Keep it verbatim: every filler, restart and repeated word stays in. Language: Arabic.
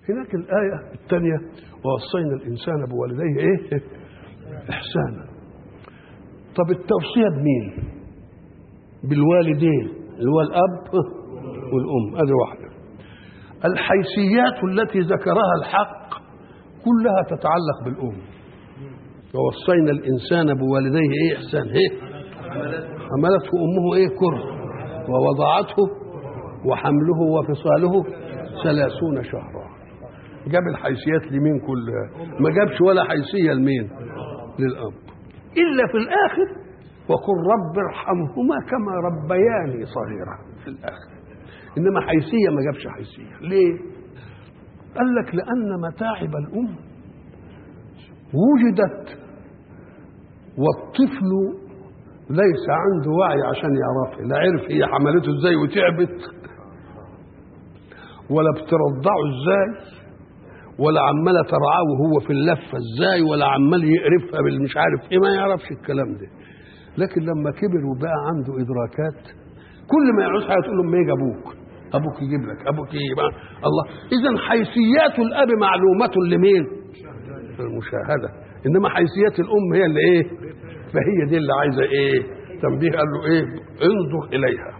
هناك الآية الثانية ووصينا الإنسان بوالديه إيه؟ إحسانا. طب التوصية بمين؟ بالوالدين اللي هو الأب والأم، هذه واحدة. الحيثيات التي ذكرها الحق كلها تتعلق بالأم. ووصينا الإنسان بوالديه إيه؟ إحسان. إيه؟ حملته أمه إيه؟ كرها ووضعته وحمله وفصاله ثلاثون شهرا. جاب الحيثيات لمين كلها؟ ما جابش ولا حيثية لمين؟ للأب. إلا في الآخر وقل رب ارحمهما كما ربياني صغيرا في الآخر. إنما حيثية ما جابش حيثية. ليه؟ قال لك لأن متاعب الأم وجدت والطفل ليس عنده وعي عشان يعرفها، لا عرف هي حملته ازاي وتعبت، ولا بترضعه ازاي، ولا عماله ترعاه وهو في اللفه ازاي، ولا عمال يقرفها بالمش عارف ايه، ما يعرفش الكلام ده. لكن لما كبر وبقى عنده ادراكات كل ما يعوز حاجه تقول له ما يجي ابوك، ابوك يجيب لك، ابوك يجيب الله. اذا حيثيات الاب معلومه لمين؟ المشاهده. انما حيثيات الام هي اللي ايه؟ فهي دي اللي عايزه ايه؟ تنبيه. قال له ايه؟ انظر اليها.